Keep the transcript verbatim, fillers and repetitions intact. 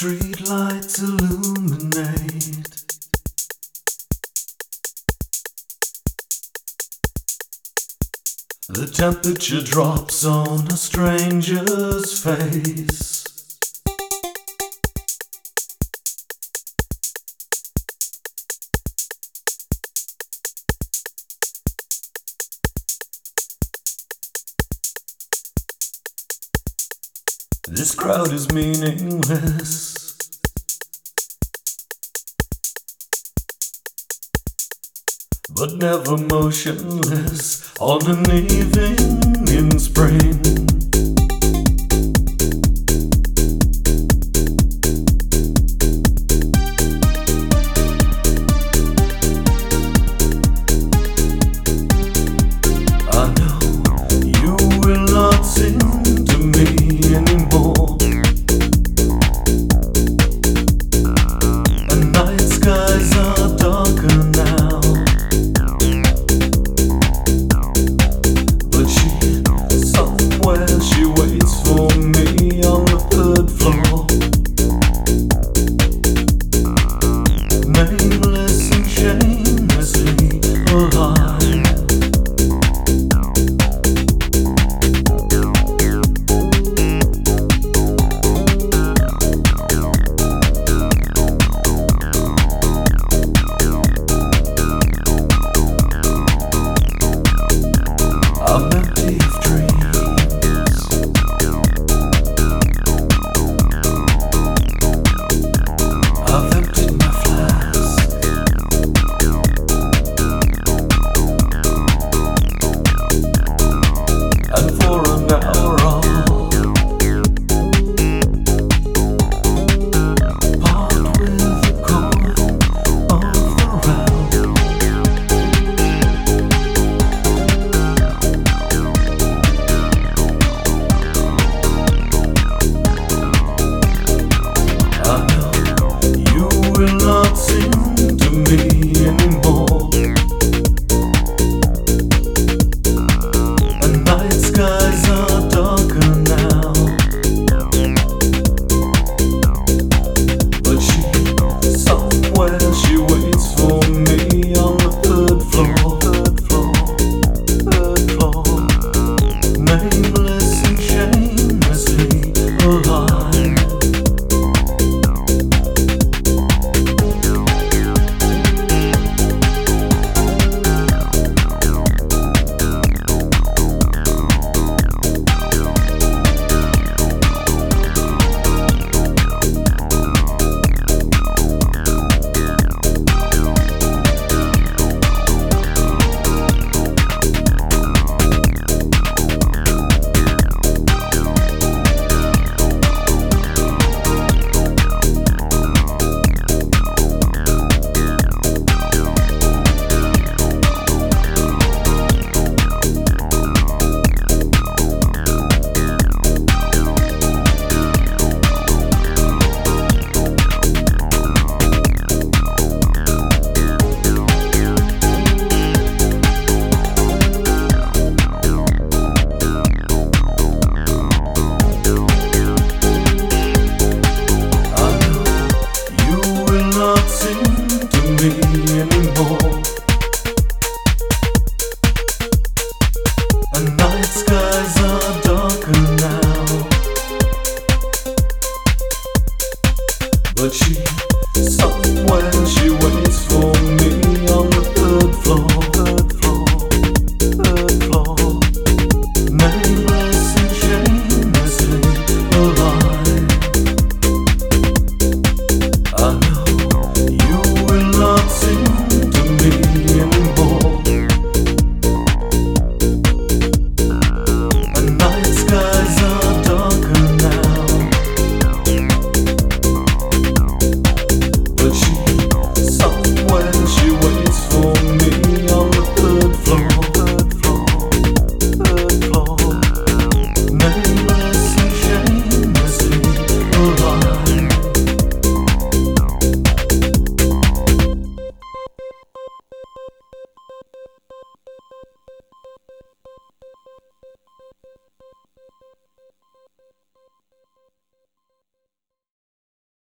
street lights illuminate the temperature drops on a stranger's face. This crowd is meaningless, but never motionless on an evening in spring. I know you will not sing to me anymore. And night skies are darker now, but she, somewhere she waits for me on the third floor, nameless and shamelessly alive. I'm empty of dreams. I've emptied my flask, and for an hour I'll part with the coin of the realm. I know you will not sing to me anymore. And night skies are darker now, but she, somewhere she waits for me on the third floor, third floor, third floor, nameless and shamelessly alive. Not sing to me anymore. A night sky